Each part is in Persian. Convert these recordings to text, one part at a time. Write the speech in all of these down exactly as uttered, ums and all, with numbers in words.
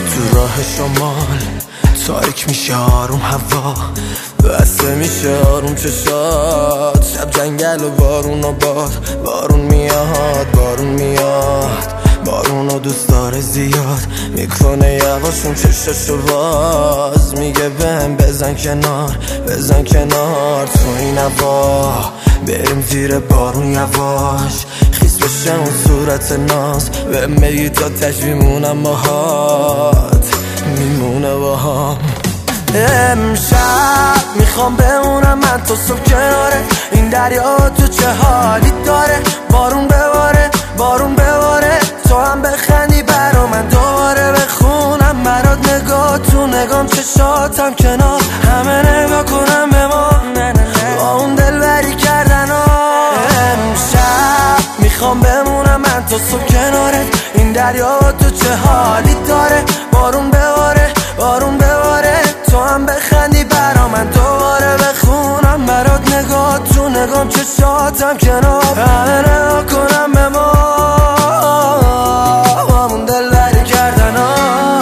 تو راه شمال تاریک میشه آروم هوا، بسته میشه آروم چشات، شب جنگل و بارون و باد، بارون میاد بارون میاد، بارون و دوست داره زیاد، میکنه یواشون چششو باز، میگه بهم بزن کنار بزن کنار، تو این هوا بریم زیر بارون یواش، خیس بشه اون صورت ناز، به میگی تا تش میمونم باهات میمونه باهام. امشب میخوام بمونم من تو صبح کناره این دریا، تو چه حالی داره، بارون بباره بارون بباره، تو هم بخندی برا من دوباره بخونم برات، نگاه تو نگام چشاتم کنار همه نگاه کنم به ما با اون دلبری کردن ها. امشب میخوام بمونم من تو صبح کناره این دریا، تو چه حالی داره، بارون بباره بارون بباره، تو هم بخندی برا من دوباره بخونم برات، نگاه تو نگام چشاتم کنار همه نگاه کنم به ما همون دلبری کردن ها.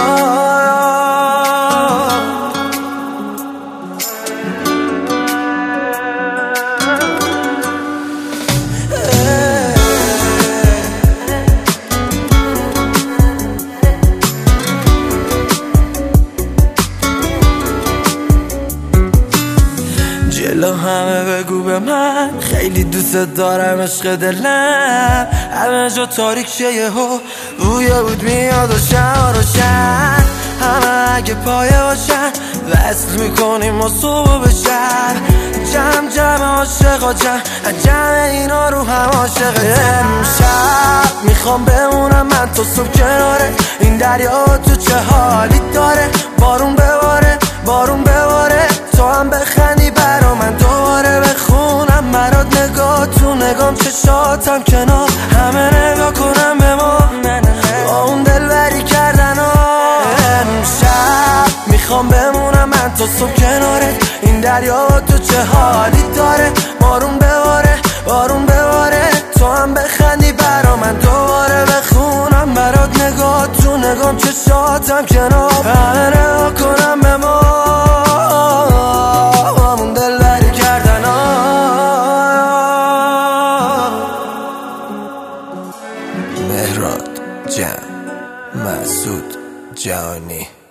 جلو همه بگو به من خیلی دوست دارم عشق دلم، همه جا تاریک شه یهو بوی بود میاد و شهر روشن، همه اگه پایه باشن وصل میکنیم و صبح به شهر، جمع جمع عاشقا جمع جمع اینا رو هم عاشق. امشب میخوام بمونم من تو صبح کناره این دریا، تو چه حالی داره، بارون بباره بارون بباره، تو هم بخندی برا من دوباره بخونم برات، نگاه تو نگام چشاتم کنار همه نگاه کنم به ما با اون دلبری کردن ها. امشب میخوام بمونم من تو صبح کناره این دریا، تو چه حالی داره، بارون بباره بارون بباره، تو هم بخندی برا من دوباره بخونم برات، نگاه تو نگام چشاتم کنار همه نگاه کنم به ما همون دلبری کردن ها. مهراد جان مسعود جانی